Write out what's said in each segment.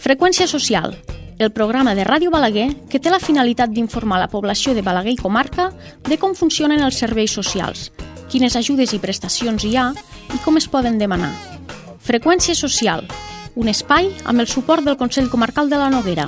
Freqüència social, el programa de Ràdio Balaguer que té la finalitat d'informar la població de Balaguer i comarca de com funcionen els serveis socials, quines ajudes i prestacions hi ha i com es poden demanar. Freqüència social, un espai amb el suport del Consell Comarcal de la Noguera.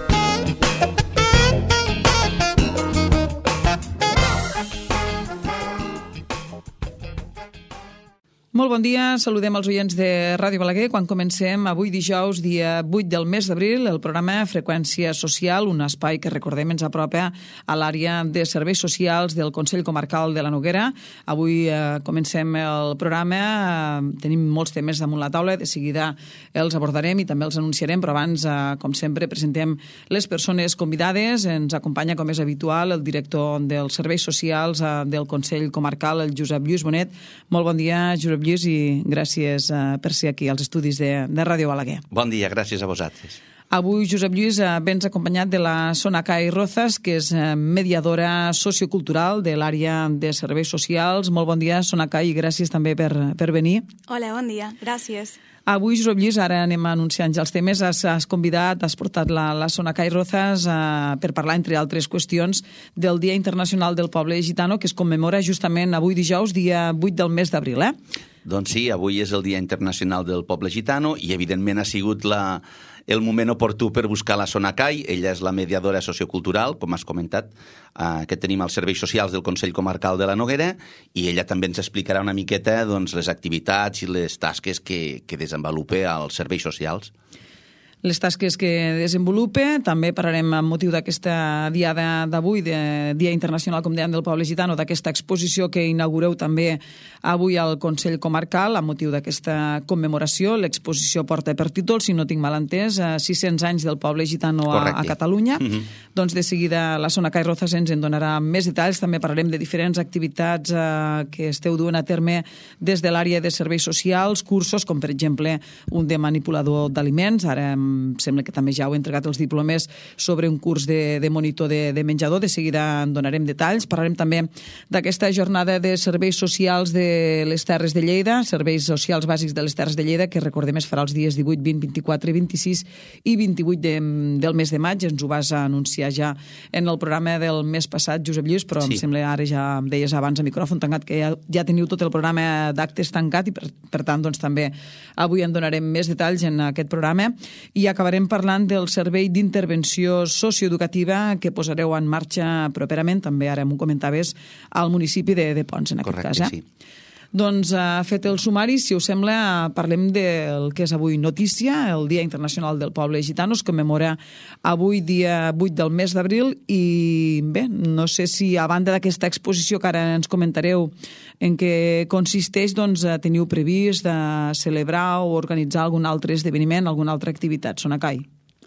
Molt bon dia, saludem els oients de Ràdio Balaguer quan comencem avui dijous, dia 8 del mes d'abril, el programa Freqüència Social, un espai que recordem ens apropa a l'àrea de serveis socials del Consell Comarcal de la Noguera. Avui comencem el programa, tenim molts temes damunt la taula, de seguida els abordarem i també els anunciarem, però abans, com sempre, presentem les persones convidades. Ens acompanya, com és habitual, el director dels serveis socials del Consell Comarcal, el Josep Lluís Bonet. Molt bon dia, Josep Lluís, i gràcies per ser aquí als estudis de Ràdio Balaguer. Bon dia, gràcies a vosaltres. Avui, Josep Lluís, vens acompanyat de la Sonacay Rozas, que és mediadora sociocultural de l'àrea de serveis socials. Molt bon dia, Sonacay, i gràcies també per venir. Hola, bon dia, gràcies. Avui, Josep Lluís, ara anem anunciant ja els temes. Has convidat, has portat la Sonacay Rozas per parlar, entre altres qüestions, del Dia Internacional del Poble Gitano, que es commemora justament avui dijous, dia 8 del mes d'abril, Doncs sí, avui és el Dia Internacional del Poble Gitano i, evidentment, ha sigut el moment oportú per buscar la Sonacay. Ella és la mediadora sociocultural, com has comentat, que tenim als serveis socials del Consell Comarcal de la Noguera, i ella també ens explicarà una miqueta les activitats i les tasques que desenvolupa als serveis socials. Les tasques que desenvolupa. També parlarem amb motiu d'aquesta diada d'avui, de Dia Internacional, com dèiem, del Poble Gitano, d'aquesta exposició que inaugureu també avui al Consell Comarcal, amb motiu d'aquesta commemoració. L'exposició porta per títol, si no tinc mal entès, 600 anys del Poble Gitano a Catalunya. Doncs de seguida la Sonacay Rozas ens en donarà més detalls. També parlarem de diferents activitats que esteu duent a terme des de l'àrea de serveis socials, cursos, com per exemple un de manipulador d'aliments. Ara em sembla que també ja heu entregat els diplomes sobre un curs de monitor de menjador. De seguida en donarem detalls. Parlarem també d'aquesta jornada de serveis socials de les Terres de Lleida, serveis socials bàsics de les Terres de Lleida, que recordem es farà els dies 18, 20, 24, 26 i 28 del mes de maig. Ens ho vas anunciar ja en el programa del mes passat, Josep Lluís, però sí. Em sembla ara ja em deies abans a micròfon tancat que ja teniu tot el programa d'actes tancat i per tant doncs també avui en donarem més detalls en aquest programa. I acabarem parlant del servei d'intervenció socioeducativa que posareu en marxa properament, també ara m'ho comentaves, al municipi de Ponts, en aquest cas. Sí. Doncs, fet el sumari, si us sembla, parlem del que és avui notícia, el Dia Internacional del Poble Gitano. Es commemora avui, dia 8 del mes d'abril, i bé, no sé si a banda d'aquesta exposició que ara ens comentareu en què consisteix, doncs teniu previst de celebrar o organitzar algun altre esdeveniment, alguna altra activitat, Sonacay?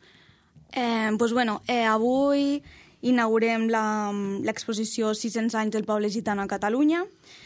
Avui inaugurem l'exposició 600 anys del Poble Gitano a Catalunya.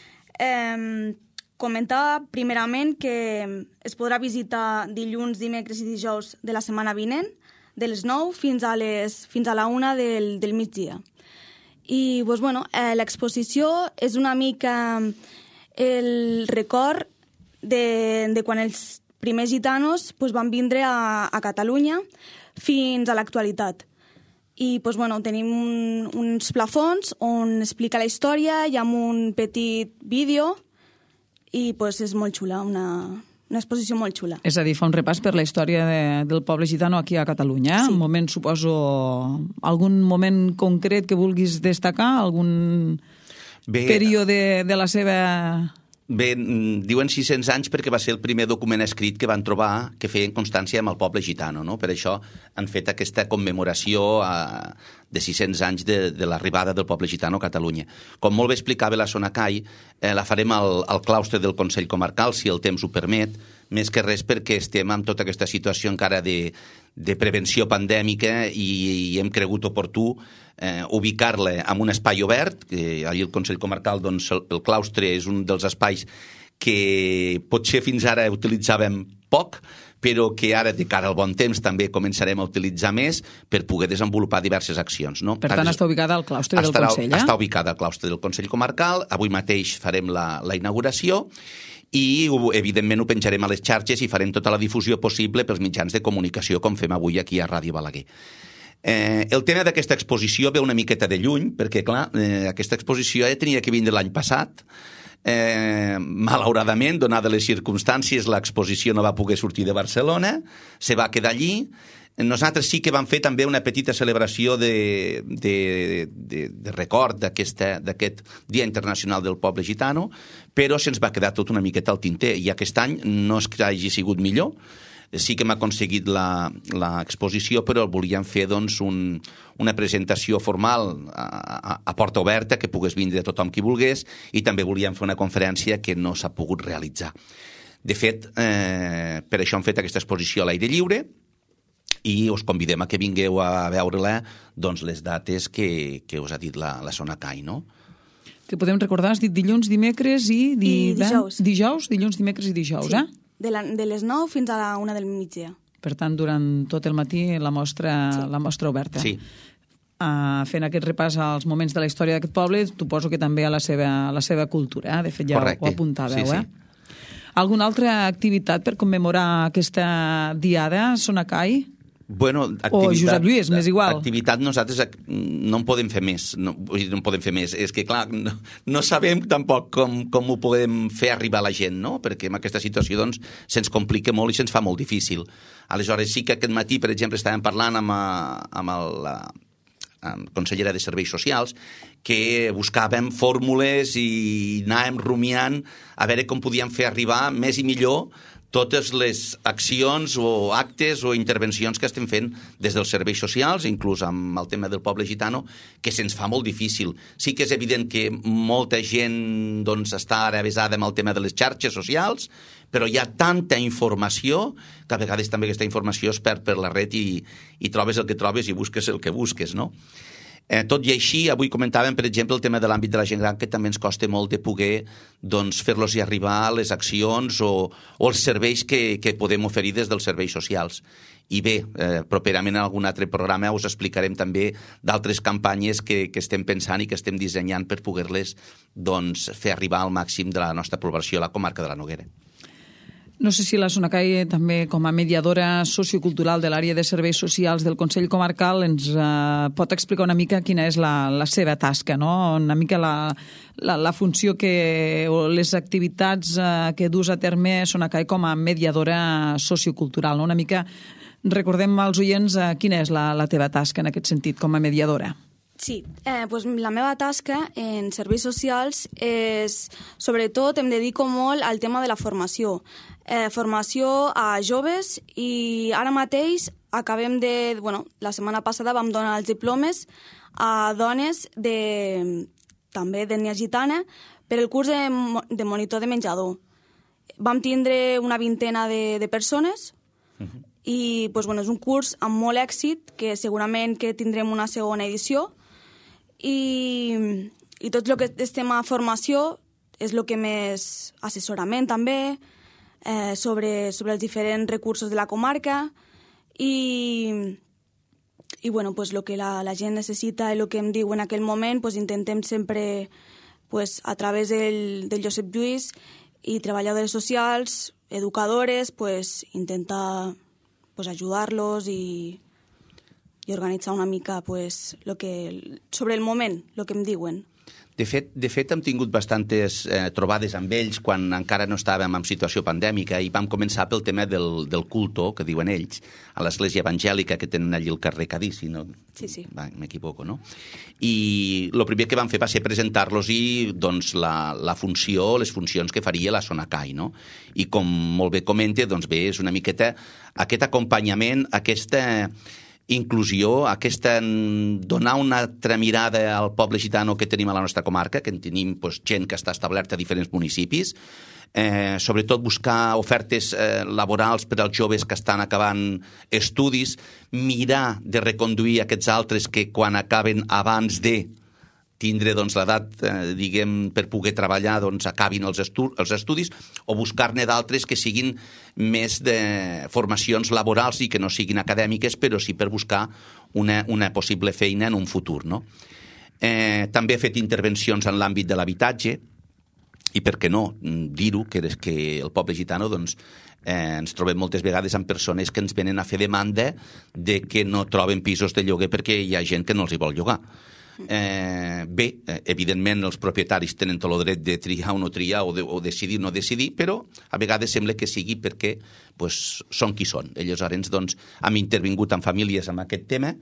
Comentar primerament que es podrà visitar dilluns, dimecres i dijous de la setmana vinent, de les 9 fins a la 1 del migdia. I l'exposició és una mica el record de quan els primers gitanos van vindre a Catalunya fins a l'actualitat. I tenim uns plafons on explica la història, hi ha un petit vídeo i és molt xula, una exposició molt xula. És a dir, fa un repàs per la història del poble gitano aquí a Catalunya. Sí. Un moment, suposo, algun moment concret que vulguis destacar? Algun període de la seva... Bé, diuen 600 anys perquè va ser el primer document escrit que van trobar que feien constància amb el poble gitano, no? Per això han fet aquesta commemoració de 600 anys de l'arribada del poble gitano a Catalunya. Com molt bé explicava la Sonacay, la farem al claustre del Consell Comarcal, si el temps ho permet, més que res perquè estem amb tota aquesta situació encara de prevenció pandèmica i hem cregut oportú ubicar-la en un espai obert, que allí el Consell Comarcal, doncs, el claustre és un dels espais que potser fins ara utilitzàvem poc, però que ara, de cara al bon temps, també començarem a utilitzar més per poder desenvolupar diverses accions. No? Per tant, està ubicada al claustre del Consell, Està ubicada al claustre del Consell Comarcal. Avui mateix farem la inauguració i evidentment ho penjarem a les xarxes i farem tota la difusió possible pels mitjans de comunicació com fem avui aquí a Ràdio Balaguer. El tema d'aquesta exposició ve una miqueta de lluny perquè, clar, aquesta exposició tenia que vindre l'any passat. Malauradament, donades les circumstàncies, l'exposició no va poder sortir de Barcelona, se va quedar allí. Nosaltres sí que vam fer també una petita celebració de record d'aquest Dia Internacional del Poble Gitano, però se'ns va quedar tot una miqueta al tinter, i aquest any no és que hagi sigut millor. Sí que hem aconseguit l'exposició, però volíem fer doncs, una presentació formal a porta oberta, que pogués vindre tothom qui volgués, i també volíem fer una conferència que no s'ha pogut realitzar. De fet, per això hem fet aquesta exposició a l'aire lliure, i us convidem a que vingueu a veure-la doncs, les dates que us ha dit la Sonacai, no? Que podem recordar, has dit dilluns, dimecres i dijous. Dijous, dilluns, dimecres i dijous, sí. De les 9 fins a la 1 del migdia. Per tant, durant tot el matí la mostra oberta. Sí. Fent aquest repàs als moments de la història d'aquest poble, suposo que també a la seva cultura. De fet, ja correcte. Ho apuntàveu, sí. Alguna altra activitat per commemorar aquesta diada, Sonacai? Bueno, o Josep Lluís, m'és igual. Activitat nosaltres no en podem fer més. No en podem fer més. És que, clar, no sabem tampoc com ho podem fer arribar a la gent, no? Perquè en aquesta situació doncs, se'ns complica molt i se'ns fa molt difícil. Aleshores, sí que aquest matí, per exemple, estàvem parlant amb la consellera de Serveis Socials, que buscàvem fórmules i anàvem rumiant a veure com podíem fer arribar més i millor totes les accions o actes o intervencions que estem fent des dels serveis socials, inclús amb el tema del poble gitano, que se'ns fa molt difícil. Sí que és evident que molta gent doncs, està ara avesada amb el tema de les xarxes socials, però hi ha tanta informació que a vegades també aquesta informació es perd per la red i trobes el que trobes i busques el que busques, no? Tot i així, avui comentàvem, per exemple, el tema de l'àmbit de la gent gran, que també ens costa molt de poder doncs, fer-los arribar les accions o els serveis que podem oferir des dels serveis socials. I bé, properament en algun altre programa us explicarem també d'altres campanyes que estem pensant i que estem dissenyant per poder-les doncs, fer arribar al màxim de la nostra població a la comarca de la Noguera. No sé si la Sonacai, també com a mediadora sociocultural de l'àrea de serveis socials del Consell Comarcal, ens pot explicar una mica quina és la seva tasca, no? Una mica la funció o les activitats que dus a terme Sonacai com a mediadora sociocultural, no? Una mica recordem als oients quina és la teva tasca en aquest sentit com a mediadora. Sí, pues la meva tasca en serveis socials és, sobretot, em dedico molt al tema de la formació. Formació a joves i ara mateix acabem de... la setmana passada vam donar els diplomes a dones també d'ètnia gitana per el curs de monitor de menjador. Vam tindre una vintena de persones i és un curs amb molt èxit que segurament que tindrem una segona edició. I tot el que és tema formació és el que més assessorament també sobre els diferents recursos de la comarca i el que la gent necessita i el que em diu en aquell moment intentem sempre a través del Josep Lluís i treballadores socials, educadores, intentar ajudar-los i organitzar una mica sobre el moment, el que em diuen. De fet, hem tingut bastantes trobades amb ells quan encara no estàvem en situació pandèmica i vam començar pel tema del culto, que diuen ells, a l'església evangèlica que tenen allí el carrer Cadí, si no m'equivoco, no? I el primer que vam fer va ser presentar-los-hi doncs, la funció, les funcions que faria la Sonacai, no? I com molt bé comenta, doncs bé, és una miqueta aquest acompanyament, aquesta inclusió, donar una altra mirada al poble gitano que tenim a la nostra comarca, que en tenim gent que està establerta a diferents municipis, sobretot buscar ofertes laborals per als joves que estan acabant estudis, mirar de reconduir aquests altres que quan acaben abans de tindre l'edat, per poder treballar, acabin els estudis, o buscar-ne d'altres que siguin més de formacions laborals i que no siguin acadèmiques, però sí per buscar una possible feina en un futur, no? També he fet intervencions en l'àmbit de l'habitatge, I per què no dir-ho, que el poble gitano doncs, ens trobem moltes vegades amb persones que ens venen a fer demanda de que no troben pisos de lloguer perquè hi ha gent que no els hi vol llogar. Bé, evidentment els propietaris tenen tot el dret de triar o no triar o decidir o no decidir, però a vegades sembla que sigui perquè són qui són. Llavors doncs, hem intervingut amb famílies amb aquest tema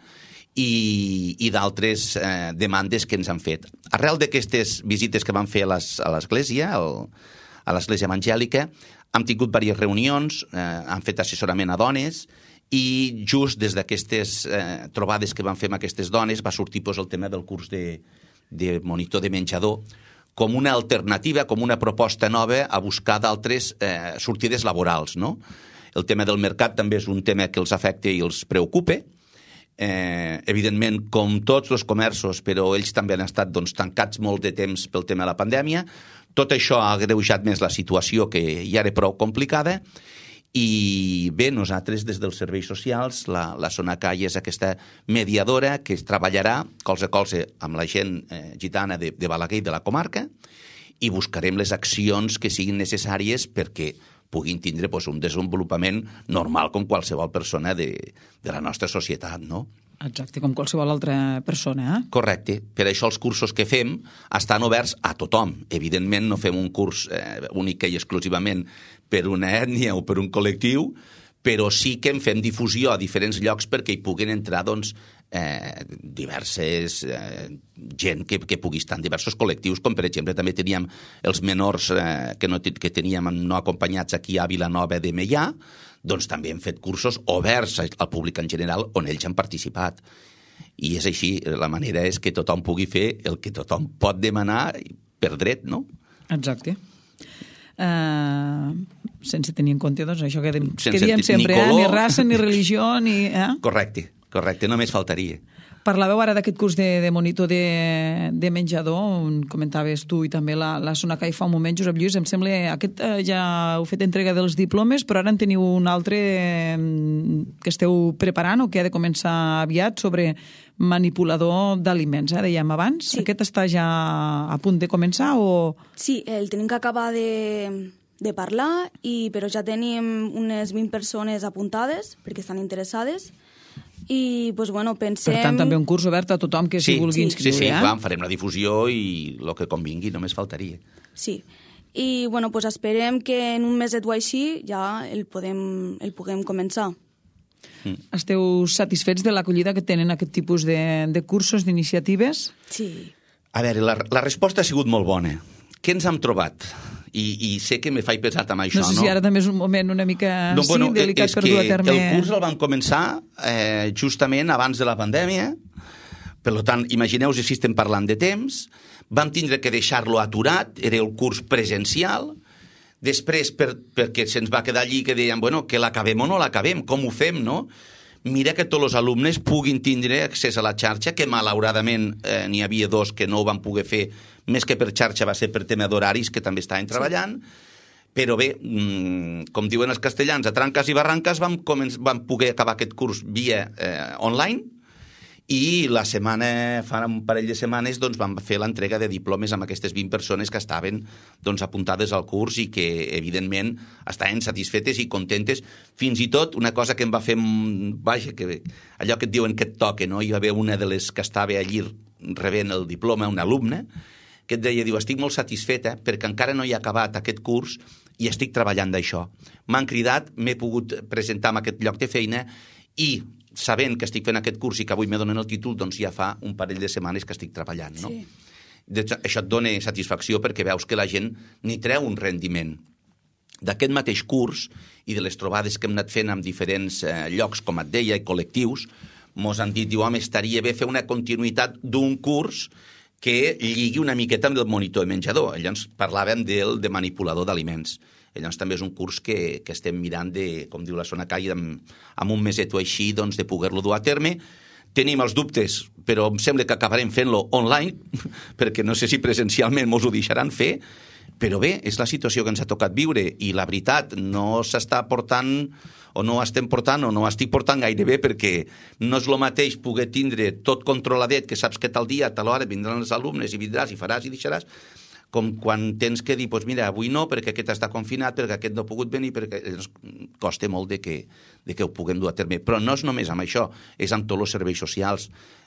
i d'altres demandes que ens han fet. Arrel d'aquestes visites que vam fer a l'església, a l'església evangèlica, hem tingut diverses reunions, hem fet assessorament a dones i just des d'aquestes trobades que vam fer amb aquestes dones va sortir el tema del curs de monitor de menjador com una alternativa, com una proposta nova a buscar d'altres sortides laborals, no? El tema del mercat també és un tema que els afecta i els preocupa. Evidentment, com tots els comerços, però ells també han estat tancats molt de temps pel tema de la pandèmia. Tot això ha agreujat més la situació, que ja era prou complicada, i bé, nosaltres des dels serveis socials, la Sonacai és aquesta mediadora que treballarà colze a colze amb la gent gitana de Balaguer i de la comarca i buscarem les accions que siguin necessàries perquè puguin tindre un desenvolupament normal com qualsevol persona de la nostra societat, no? Exacte, com qualsevol altra persona, eh? Correcte. Per això els cursos que fem estan oberts a tothom. Evidentment no fem un curs únic i exclusivament per una ètnia o per un col·lectiu, però sí que en fem difusió a diferents llocs perquè hi puguin entrar diverses gent que pugui estar en diversos col·lectius, com per exemple també teníem els menors que teníem no acompanyats aquí a Vilanova de Meià, doncs també hem fet cursos oberts al públic en general on ells han participat. I és així, la manera és que tothom pugui fer el que tothom pot demanar per dret, no? Exacte. Sense tenir en compte doncs, això que diem sempre, ni raça, ni religió, ni... Correcte, només faltaria. Parlàveu ara d'aquest curs de monitor de menjador, on comentaves tu i també la Sonacai fa un moment, Josep Lluís, em sembla, aquest ja heu fet entrega dels diplomes, però ara en teniu un altre que esteu preparant o que ha de començar aviat sobre manipulador d'aliments, dèiem abans. Sí. Aquest està ja a punt de començar o...? Sí, el tenim que acabar de parlar, però ja tenim unes 20 persones apuntades perquè estan interessades. I, pensem... Per tant, també un curs obert a tothom que s'hi vulgui inscriure. Sí, clar, farem la difusió i el que convingui, només faltaria. Sí, i, esperem que en un meset o així ja el puguem començar. Esteu satisfets de l'acollida que tenen aquest tipus de cursos, d'iniciatives? Sí. A veure, la resposta ha sigut molt bona. Què ens hem trobat? I sé que me faig pesat amb això, no? No sé si ara també és un moment una mica delicat per dur a terme... El curs el vam començar justament abans de la pandèmia, per tant, imagineu-vos si estem parlant de temps, vam tindre que deixar-lo aturat, era el curs presencial, després perquè se'ns va quedar allí que dèiem, que l'acabem o no l'acabem, com ho fem, no? Mira que tots els alumnes puguin tindre accés a la xarxa, que malauradament n'hi havia 2 que no ho van poder fer, més que per xarxa va ser per tema d'horaris, que també estaven treballant, però bé, com diuen els castellans, a tranques i barranques vam poder acabar aquest curs via online, i fa un parell de setmanes vam fer l'entrega de diplomes amb aquestes 20 persones que estaven apuntades al curs i que, evidentment, estaven satisfetes i contentes. Fins i tot, una cosa que em va fer... Vaja, allò que et diuen que et toca, no? Hi va haver una de les que estava allí rebent el diploma, una alumna, que et deia, estic molt satisfeta perquè encara no he acabat aquest curs i estic treballant d'això. M'han cridat, m'he pogut presentar en aquest lloc de feina i... sabent que estic fent aquest curs i que avui me donen el títol, doncs ja fa un parell de setmanes que estic treballant, no? Sí. Això et dona satisfacció perquè veus que la gent n'hi treu un rendiment. D'aquest mateix curs i de les trobades que hem anat fent en diferents llocs, com et deia, i col·lectius, mos han dit, home, estaria bé fer una continuïtat d'un curs que lligui una miqueta amb el monitor de menjador. Llavors parlàvem de manipulador d'aliments. Llavors també és un curs que estem mirant de, com diu la Sonacai, amb un meset o així, de poder-lo dur a terme. Tenim els dubtes, però em sembla que acabarem fent-lo online, perquè no sé si presencialment mos ho deixaran fer, però bé, és la situació que ens ha tocat viure i la veritat no s'està portant o no estem portant o no estic portant gaire bé perquè no és el mateix poder tindre tot controladet, que saps que tal dia, a tal hora vindran els alumnes i vindràs i faràs i deixaràs, com quan tens que dir, doncs mira, avui no, perquè aquest està confinat, perquè aquest no ha pogut venir, perquè ens costa molt de que ho puguem dur a terme. Però no és només amb això, és amb tots els serveis socials.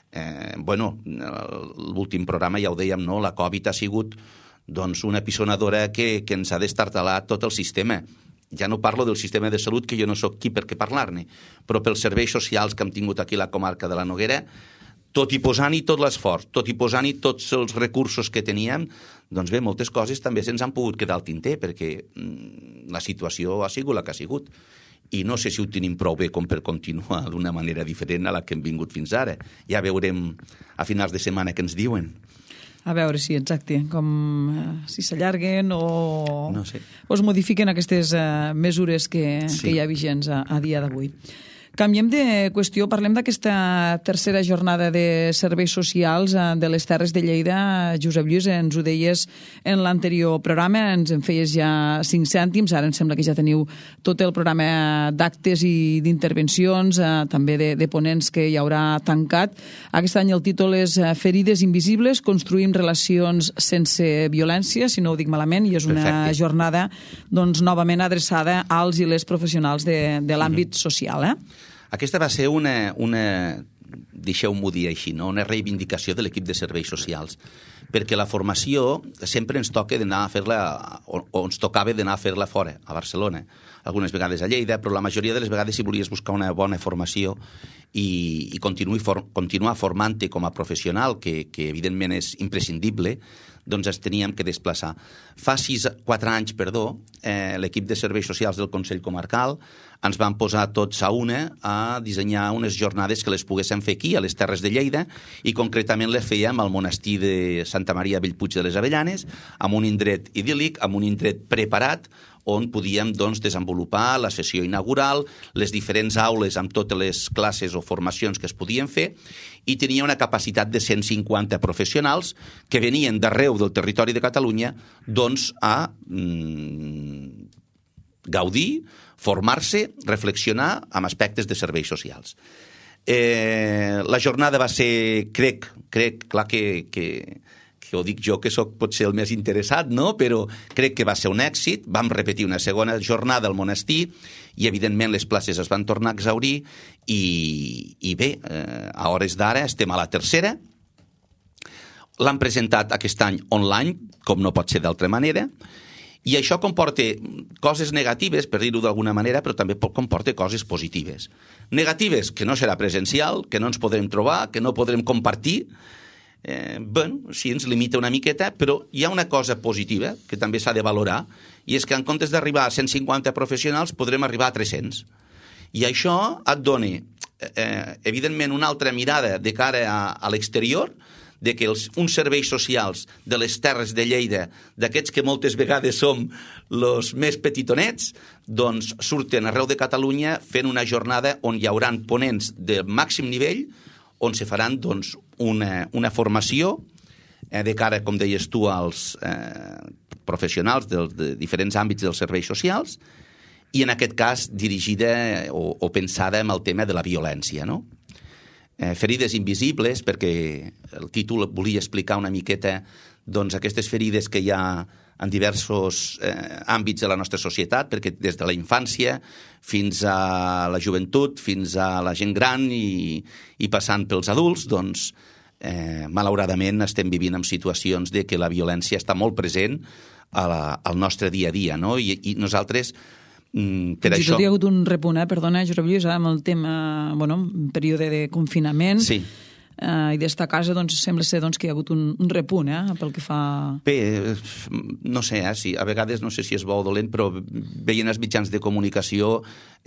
L'últim programa ja ho dèiem, no? La Covid ha sigut doncs, una pisonadora que ens ha destartalat tot el sistema. Ja no parlo del sistema de salut, que jo no sóc qui per què parlar-ne, però pels serveis socials que hem tingut aquí a la comarca de la Noguera, tot i posant-hi tot l'esforç, tot i posant-hi tots els recursos que teníem, doncs bé, moltes coses també se'ns han pogut quedar al tinter, perquè la situació ha sigut la que ha sigut. I no sé si ho tenim prou bé com per continuar d'una manera diferent a la que hem vingut fins ara. Ja veurem a finals de setmana què ens diuen. A veure, sí, exacte, com si s'allarguen o no sé. O es modifiquen aquestes mesures que hi ha vigents a dia d'avui. Canviem de qüestió, parlem d'aquesta tercera jornada de serveis socials de les Terres de Lleida. Josep Lluís, ens ho deies en l'anterior programa, ens en feies ja 5 cèntims, ara em sembla que ja teniu tot el programa d'actes i d'intervencions, també de ponents que hi haurà tancat. Aquest any el títol és Ferides invisibles, construïm relacions sense violència, si no ho dic malament, i és una jornada doncs, novament adreçada als i les professionals de l'àmbit social, Aquesta va ser una deixeu-m'ho dir així, no? Una reivindicació de l'equip de serveis socials, perquè la formació sempre ens toca d'anar a fer-la, o ens tocava d'anar a fer-la fora, a Barcelona, algunes vegades a Lleida, però la majoria de les vegades si volies buscar una bona formació i continuar formant-te com a professional, que evidentment és imprescindible, doncs ens teníem que desplaçar. Fa 4 anys, l'equip de serveis socials del Consell Comarcal ens van posar tots a dissenyar unes jornades que les poguéssim fer aquí, a les Terres de Lleida, i concretament les fèiem al monestir de Santa Maria Bellpuig de les Avellanes, amb un indret idíl·lic, amb un indret preparat, on podíem doncs, desenvolupar la sessió inaugural, les diferents aules amb totes les classes o formacions que es podien fer, i tenia una capacitat de 150 professionals que venien d'arreu del territori de Catalunya doncs, a gaudir, formar-se, reflexionar amb aspectes de serveis socials. La jornada va ser, crec, clar que ho dic jo que sóc potser el més interessat, no? Però crec que va ser un èxit. Vam repetir una segona jornada al monestir i, evidentment, les places es van tornar a exhaurir i bé, a hores d'ara estem a la tercera. L'han presentat aquest any online, com no pot ser d'altra manera, i això comporta coses negatives, per dir-ho d'alguna manera, però també comporta coses positives. Negatives, que no serà presencial, que no ens podrem trobar, que no podrem compartir. Sí, ens limita una miqueta, però hi ha una cosa positiva que també s'ha de valorar, i és que en comptes d'arribar a 150 professionals podrem arribar a 300. I això et dona, evidentment, una altra mirada de cara a l'exterior, de que uns serveis socials de les Terres de Lleida, d'aquests que moltes vegades som els més petitonets, doncs surten arreu de Catalunya fent una jornada on hi hauran ponents de màxim nivell, on se faran doncs, una formació de cara, com deies tu, als professionals de diferents àmbits dels serveis socials, i en aquest cas dirigida o pensada en el tema de la violència, no? Ferides invisibles, perquè el títol volia explicar una miqueta doncs, aquestes ferides que hi ha en diversos àmbits de la nostra societat, perquè des de la infància fins a la joventut, fins a la gent gran i passant pels adults, doncs, malauradament estem vivint en situacions de que la violència està molt present al nostre dia a dia, no? I nosaltres, per això... Hi ha hagut un repunt, perdona, Josep Lluís, amb el tema, un període de confinament... Sí. I d'esta casa doncs, sembla ser doncs, que hi ha hagut un repunt pel que fa... Bé, no sé, sí, a vegades no sé si és bo o dolent, però veient els mitjans de comunicació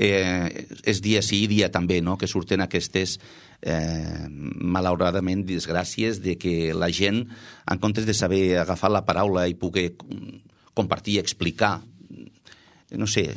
és dia sí i dia també, no? Que surten aquestes, malauradament, desgràcies de que la gent, en comptes de saber agafar la paraula i poder compartir i explicar, no sé...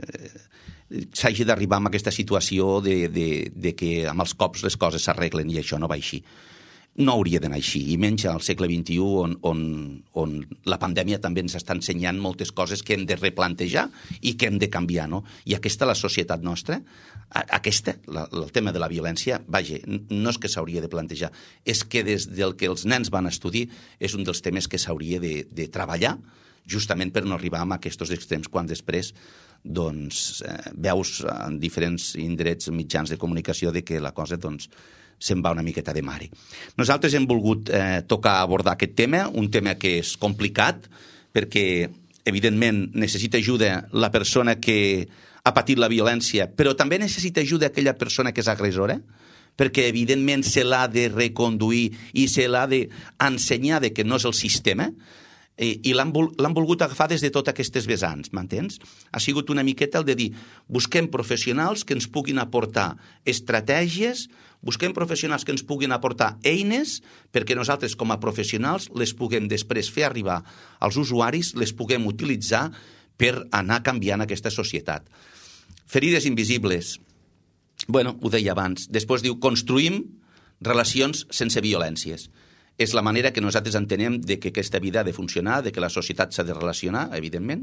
s'hagi d'arribar a aquesta situació de que amb els cops les coses s'arreglen, i això no va així. no hauria d'anar així, i menys al segle XXI on la pandèmia també ens està ensenyant moltes coses que hem de replantejar i que hem de canviar, no? I aquesta, la societat nostra, el tema de la violència, vaja, no és que s'hauria de plantejar, és que des del que els nens van estudiar és un dels temes que s'hauria de treballar, justament per no arribar a aquests extrems quan després doncs, veus en diferents indrets mitjans de comunicació de que la cosa doncs, se'n va una miqueta de mare. Nosaltres hem volgut abordar aquest tema, un tema que és complicat, perquè, evidentment, necessita ajuda la persona que ha patit la violència, però també necessita ajuda aquella persona que és agressora, perquè, evidentment, se l'ha de reconduir i se l'ha d'ensenyar que no és el sistema, i l'han volgut agafar des de totes aquestes vessants, m'entens? Ha sigut una miqueta el de dir, busquem professionals que ens puguin aportar estratègies, busquem professionals que ens puguin aportar eines perquè nosaltres com a professionals les puguem després fer arribar als usuaris, les puguem utilitzar per anar canviant aquesta societat. Ferides invisibles. Bueno, ho deia abans. Després diu, construïm relacions sense violències. És la manera que nosaltres entenem de que aquesta vida ha de funcionar, de que la societat s'ha de relacionar, evidentment,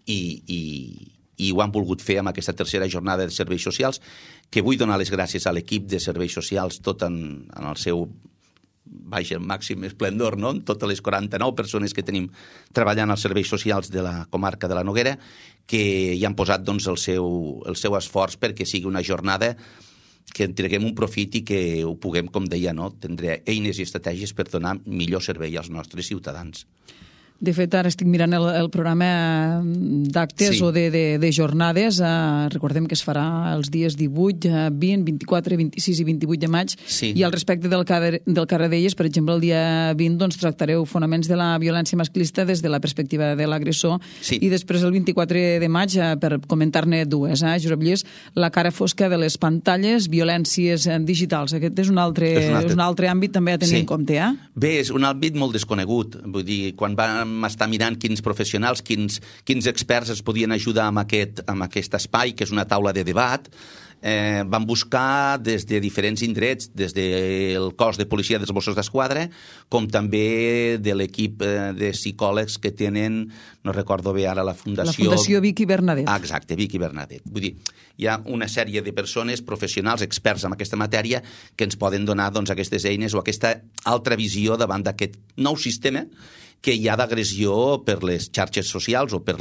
i ho han volgut fer amb aquesta tercera jornada de serveis socials, que vull donar les gràcies a l'equip de serveis socials, tot en el seu màxim esplendor, no? Totes les 49 persones que tenim treballant als serveis socials de la comarca de la Noguera, que hi han posat doncs, el seu esforç perquè sigui una jornada que en treguem un profit i que ho puguem, com deia, no? Tindré eines i estratègies per donar millor servei als nostres ciutadans. De fet, ara estic mirant el programa d'actes o de jornades. Recordem que es farà els dies 18, 20, 24, 26 i 28 de maig. I al respecte del Caradelles, per exemple, el dia 20 doncs, tractareu fonaments de la violència masclista des de la perspectiva de l'agressor. I després, el 24 de maig, per comentar-ne dues, Josep Lluís, la cara fosca de les pantalles, violències digitals. Aquest és un altre àmbit també a tenir en compte. Bé, és un àmbit molt desconegut. Vull dir, quan vam estar mirant quins professionals, quins experts es podien ajudar amb aquest espai, que és una taula de debat, van buscar des de diferents indrets, des del cos de policia dels Mossos d'Esquadra, com també de l'equip de psicòlegs que tenen, no recordo bé ara, la Fundació... La Fundació Vicky Bernadet. Exacte, Vicky Bernadet. Vull dir, hi ha una sèrie de persones, professionals, experts en aquesta matèria, que ens poden donar doncs, aquestes eines o aquesta altra visió davant d'aquest nou sistema que hi ha d'agressió per les xarxes socials o per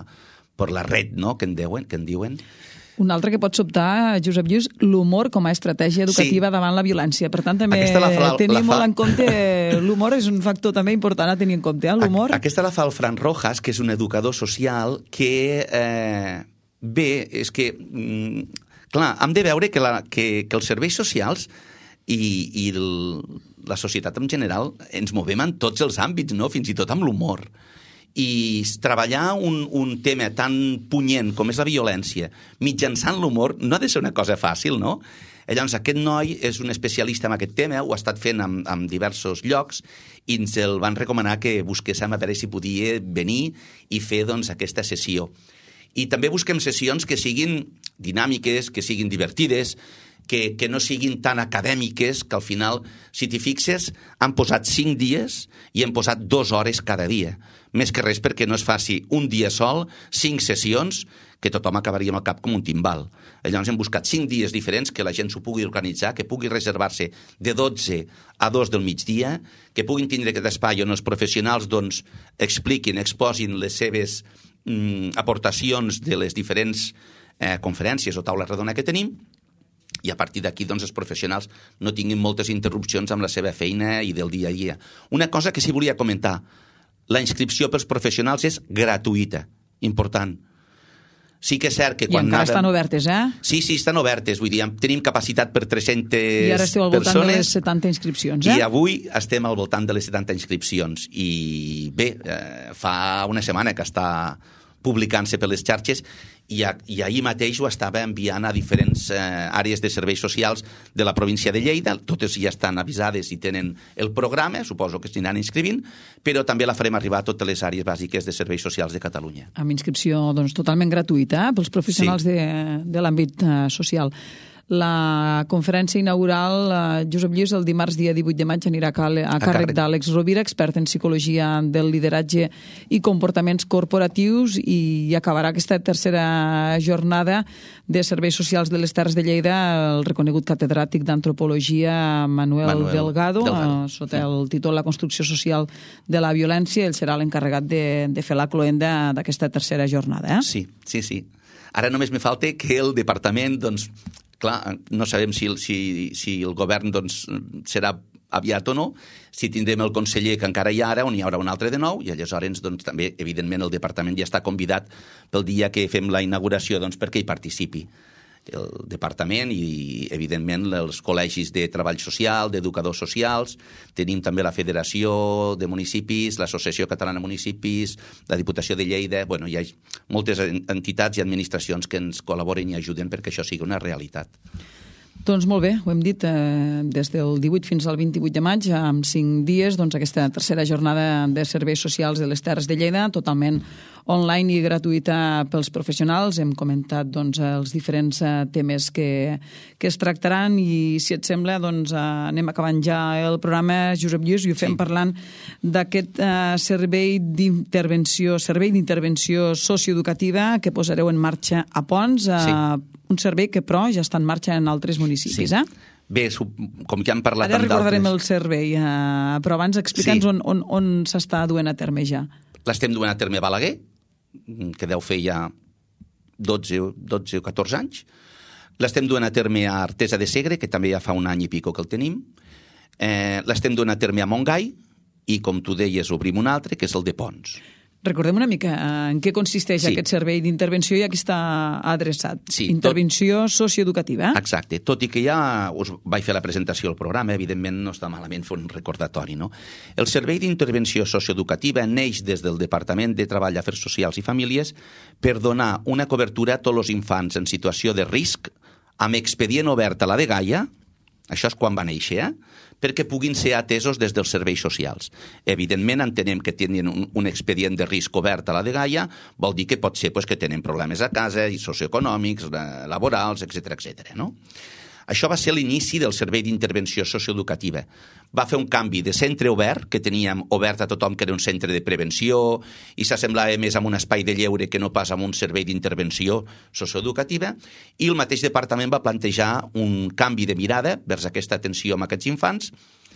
la red, no?, que en diuen. Un altre que pot sobtar, Josep Lluís, l'humor com a estratègia educativa davant la violència. Per tant, també tenir molt en compte l'humor és un factor també important a tenir en compte, l'humor. Aquesta la fa el Fran Rojas, que és un educador social que, bé, és que, clar, hem de veure que els serveis socials i la societat en general ens movem en tots els àmbits, no? Fins i tot amb l'humor. I treballar un tema tan punyent com és la violència mitjançant l'humor no ha de ser una cosa fàcil, no? Llavors, aquest noi és un especialista en aquest tema, ho ha estat fent en diversos llocs i ens el van recomanar que busquéssim a veure si podia venir i fer doncs, aquesta sessió. I també busquem sessions que siguin dinàmiques, que siguin divertides, que no siguin tan acadèmiques, que al final, si t'hi fixes, han posat 5 dies i han posat 2 hores cada dia. Més que res perquè no es faci un dia sol, 5 sessions, que tothom acabaria amb el cap com un timbal. Llavors hem buscat 5 dies diferents, que la gent s'ho pugui organitzar, que pugui reservar-se de 12 a 2 del migdia, que puguin tindre aquest espai on els professionals doncs, expliquin, exposin les seves aportacions de les diferents conferències o taules redona que tenim, i a partir d'aquí doncs, els professionals no tinguin moltes interrupcions amb la seva feina i del dia a dia. Una cosa que sí volia comentar, la inscripció pels professionals és gratuïta, important. Sí que és cert que quan... I encara estan obertes, Sí, estan obertes, vull dir, tenim capacitat per 300 persones. I ara esteu al voltant de les 70 inscripcions, I avui estem al voltant de les 70 inscripcions. I bé, fa una setmana que està publicant-se per les xarxes i ahir mateix ho estava enviant a diferents àrees de serveis socials de la província de Lleida. Totes ja estan avisades i tenen el programa, suposo que s'aniran inscrivint, però també la farem arribar a totes les àrees bàsiques de serveis socials de Catalunya. Amb inscripció doncs, totalment gratuïta pels professionals de l'àmbit social. La conferència inaugural, Josep Lluís, el dimarts dia 18 de maig anirà a càrrec d'Àlex Rovira, expert en psicologia del lideratge i comportaments corporatius, i acabarà aquesta tercera jornada de serveis socials de les Terres de Lleida el reconegut catedràtic d'antropologia Manuel Delgado. Sota el títol La construcció social de la violència. Ell serà l'encarregat de fer la cloenda d'aquesta tercera jornada. Sí. Ara només me falta que el departament, doncs, clar, no sabem si el govern doncs, serà aviat o no, si tindrem el conseller que encara hi ha ara, on hi haurà un altre de nou, i aleshores doncs, també, evidentment, el departament ja està convidat pel dia que fem la inauguració doncs, perquè hi participi el departament i, evidentment, els col·legis de treball social, d'educadors socials. Tenim també la Federació de Municipis, l'Associació Catalana de Municipis, la Diputació de Lleida. Bueno, hi ha moltes entitats i administracions que ens col·laboren i ajuden perquè això sigui una realitat. Doncs molt bé, ho hem dit, des del 18 fins al 28 de maig, amb 5 dies, doncs aquesta tercera jornada de serveis socials de les Terres de Lleida, totalment online i gratuïta pels professionals. Hem comentat doncs, els diferents temes que es tractaran i, si et sembla, doncs, anem acabant ja el programa, Josep Lluís, i ho fem parlant d'aquest servei d'intervenció socioeducativa que posareu en marxa a Ponts, un servei que, però, ja està en marxa en altres municipis, Bé, com que hem parlat amb d'altres... Ara recordarem el servei, però abans explica'ns on s'està duent a terme ja. L'estem duent a terme a Balaguer, que deu fer ja 12 o 14 anys. L'estem duent a terme a Artesa de Segre, que també ja fa un any i pico que el tenim. L'estem duent a terme a Montgai i, com tu deies, obrim un altre, que és el de Ponts. Recordem una mica en què consisteix aquest servei d'intervenció i a qui està adreçat. Intervenció socioeducativa. Exacte. Tot i que ja us vaig fer la presentació al programa, evidentment no està malament fer un recordatori, no? El servei d'intervenció socioeducativa neix des del Departament de Treball, Afers Socials i Famílies per donar una cobertura a tots els infants en situació de risc amb expedient obert a la dgaia, això és quan va néixer, perquè puguin ser atesos des dels serveis socials. Evidentment, entenem que tenen un expedient de risc obert a la dgaia, vol dir que pot ser que tenen problemes a casa, i socioeconòmics, laborals, etc. No? Això va ser l'inici del servei d'intervenció socioeducativa. Va fer un canvi de centre obert, que teníem obert a tothom que era un centre de prevenció, i s'assemblava més amb un espai de lleure que no pas amb un servei d'intervenció socioeducativa, i el mateix departament va plantejar un canvi de mirada vers aquesta atenció amb aquests infants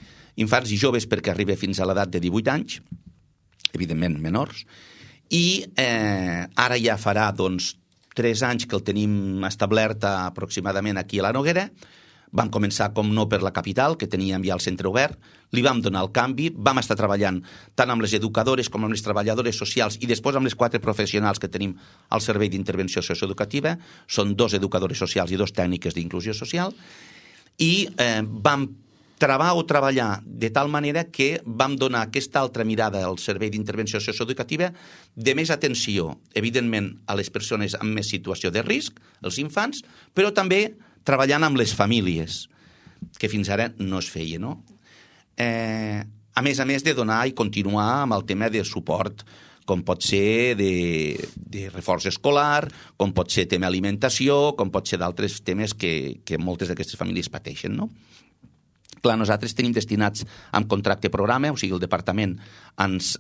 i joves, perquè arriba fins a l'edat de 18 anys, evidentment menors, i ara ja farà, doncs, 3 anys que el tenim establert aproximadament aquí a la Noguera. Vam començar, com no, per la capital, que teníem ja el centre obert, li vam donar el canvi, vam estar treballant tant amb les educadores com amb les treballadores socials i després amb les 4 professionals que tenim al servei d'intervenció socioeducativa. Són 2 educadores socials i 2 tècniques d'inclusió social, i vam treballar de tal manera que vam donar aquesta altra mirada al servei d'intervenció socioeducativa de més atenció, evidentment, a les persones amb més situació de risc, els infants, però també treballant amb les famílies, que fins ara no es feia, no? A més de donar i continuar amb el tema de suport, com pot ser de reforç escolar, com pot ser tema alimentació, com pot ser d'altres temes que moltes d'aquestes famílies pateixen, no? Clar, nosaltres tenim destinats amb contracte programa, o sigui, el departament ens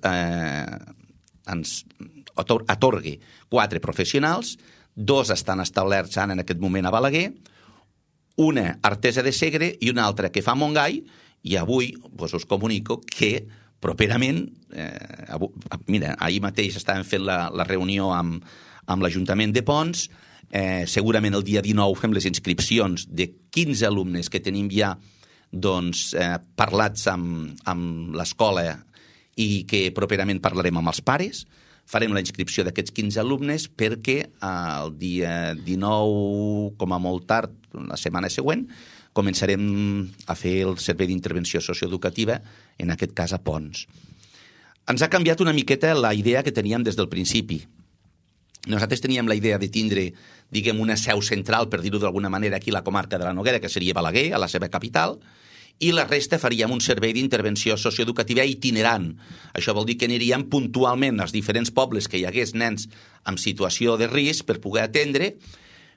atorga 4 professionals, 2 estan establerts en aquest moment a Balaguer, una Artesa de Segre i una altra que fa a Montgai, i avui us comunico que properament, mira, ahir mateix estàvem fent la reunió amb l'Ajuntament de Ponts, segurament el dia 19 fem les inscripcions de 15 alumnes que tenim ja doncs, parlats amb l'escola i que properament parlarem amb els pares. Farem la inscripció d'aquests 15 alumnes perquè el dia 19, com a molt tard, la setmana següent, començarem a fer el servei d'intervenció socioeducativa, en aquest cas a Ponts. Ens ha canviat una miqueta la idea que teníem des del principi. Nosaltres teníem la idea de tindre, diguem, una seu central, per dir-ho d'alguna manera, aquí a la comarca de la Noguera, que seria Balaguer, a la seva capital, i la resta faríem un servei d'intervenció socioeducativa itinerant. Això vol dir que aniríem puntualment als diferents pobles que hi hagués nens en situació de risc per poder atendre,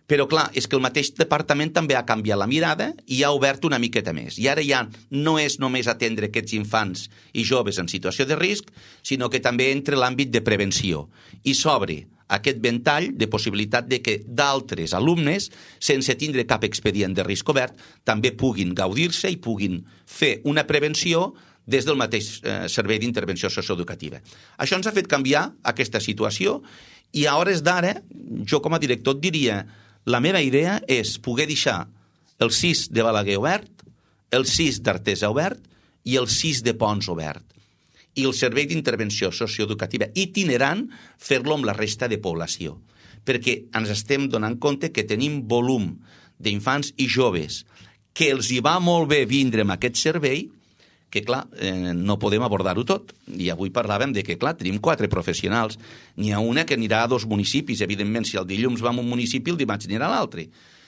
Però, clar, és que el mateix departament també ha canviat la mirada i ha obert una miqueta més. I ara ja no és només atendre aquests infants i joves en situació de risc, sinó que també entra l'àmbit de prevenció. I s'obre aquest ventall de possibilitat de que d'altres alumnes, sense tindre cap expedient de risc obert, també puguin gaudir-se i puguin fer una prevenció des del mateix servei d'intervenció socioeducativa. Això ens ha fet canviar aquesta situació i a hores d'ara, jo com a director et diria, la meva idea és poder deixar el 6 de Balaguer obert, el 6 d'Artesa obert i el 6 de Pons obert. I el servei d'intervenció socioeducativa itinerant fer-lo amb la resta de població. Perquè ens estem donant compte que tenim volum d'infants i joves que els hi va molt bé vindre amb aquest servei, que, clar, no podem abordar-ho tot. I avui parlàvem de que, clar, tenim 4 professionals. N'hi ha una que anirà a 2 municipis. Evidentment, si el dilluns va a un municipi, el dimarts anirà a l'altre.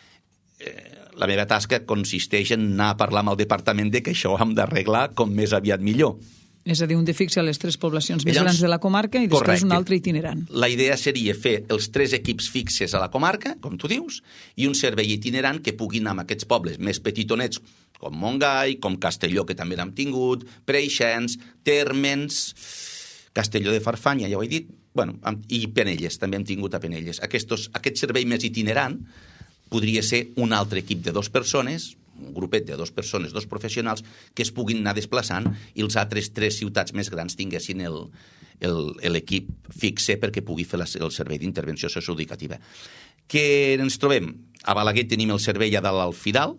La meva tasca consisteix en anar a parlar amb el departament de que això ho hem d'arreglar com més aviat millor. És a dir, un de fixe a les 3 poblacions més grans de la comarca i després un altre itinerant. La idea seria fer els 3 equips fixes a la comarca, com tu dius, i un servei itinerant que pugui anar amb aquests pobles més petitonets, com Montgai, com Castelló, que també n'hem tingut, Preixens, Térmens, Castelló de Farfanya, ja ho he dit, bueno, i Penelles, també hem tingut a Penelles. Aquest servei més itinerant podria ser un altre equip de 2 persones, un grupet de 2 persones, 2 professionals, que es puguin anar desplaçant i els altres 3 ciutats més grans tinguessin l'equip fixe perquè pugui fer el servei d'intervenció socioeducativa. Què ens trobem? A Balaguer tenim el servei a dalt al Fidal,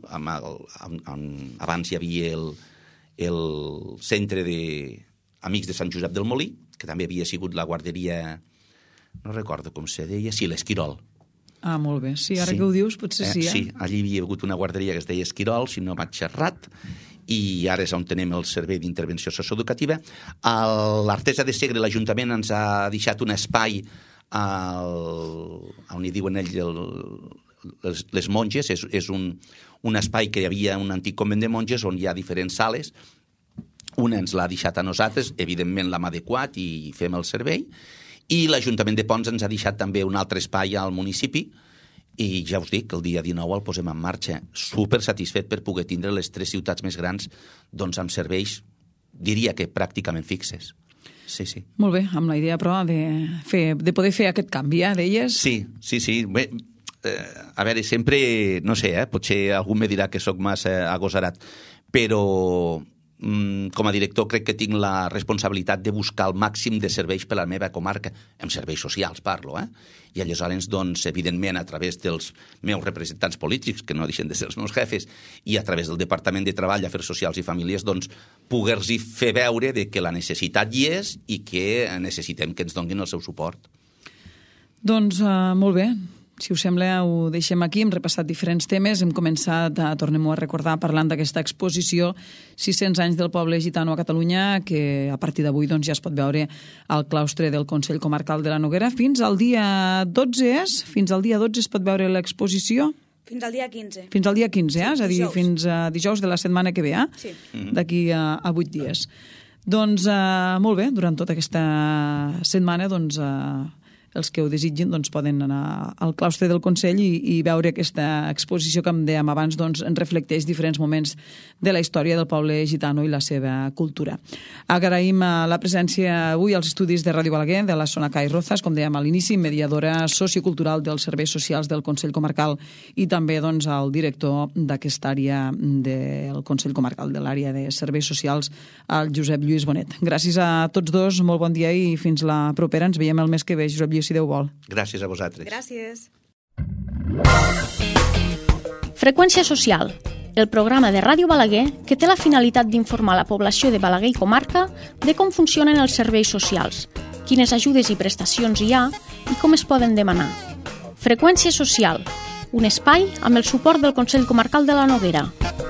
abans hi havia el centre d'Amics de Sant Josep del Molí, que també havia sigut la guarderia, no recordo com se deia, sí, l'Esquirol. Ah, molt bé. Sí, ara que ho dius, potser sí, Sí, allí hi havia hagut una guarderia que es deia Esquirol, si no vaig errat, i ara és on tenim el servei d'intervenció socioeducativa. A l'Artesa de Segre l'Ajuntament ens ha deixat un espai on hi diuen ells les monges, és un espai que hi havia un antic convent de monges on hi ha diferents sales. Una ens l'ha deixat a nosaltres, evidentment l'hem adequat i fem el servei, i l'Ajuntament de Pons ens ha deixat també un altre espai al municipi i ja us dic que el dia 19 el posem en marxa. Super satisfet per poder tindre les 3 ciutats més grans doncs amb serveis, diria que pràcticament fixes. Sí. Molt bé, amb la idea, però, de poder fer aquest canvi, deies? Sí. Bé, a veure, sempre, no sé, potser algú me dirà que sóc massa agosarat, però com a director crec que tinc la responsabilitat de buscar el màxim de serveis per a la meva comarca, amb serveis socials parlo, i aleshores, doncs, evidentment, a través dels meus representants polítics, que no deixen de ser els meus jefes, i a través del Departament de Treball, Afers Socials i Famílies, doncs, poder-los fer veure de que la necessitat hi és i que necessitem que ens donin el seu suport. Doncs molt bé. Si us sembla, ho deixem aquí. Hem repassat diferents temes. Hem començat, tornem-ho a recordar, parlant d'aquesta exposició 600 anys del poble gitano a Catalunya, que a partir d'avui doncs, ja es pot veure al claustre del Consell Comarcal de la Noguera. Fins al dia 12 es pot veure l'exposició? Fins al dia 15. Fins al dia 15, sí, és a dir, fins a dijous de la setmana que ve, Sí. D'aquí a 8 dies. Doncs molt bé, durant tota aquesta setmana, doncs els que ho desitgin doncs, poden anar al claustre del Consell i veure aquesta exposició que, com dèiem abans, doncs, reflecteix diferents moments de la història del poble gitano i la seva cultura. Agraïm la presència avui als estudis de Ràdio Balaguer, de la Sona Cai Rozas, com dèiem a l'inici, mediadora sociocultural dels serveis socials del Consell Comarcal i també doncs, al director d'aquesta àrea del Consell Comarcal, de l'àrea de serveis socials, el Josep Lluís Bonet. Gràcies a tots dos, molt bon dia i fins la propera. Ens veiem el mes que ve, Josep Lluís, si Déu vol. Gràcies a vosaltres. Gràcies. Freqüència social, el programa de Ràdio Balaguer que té la finalitat d'informar la població de Balaguer i comarca de com funcionen els serveis socials, quines ajudes i prestacions hi ha i com es poden demanar. Freqüència social, un espai amb el suport del Consell Comarcal de la Noguera.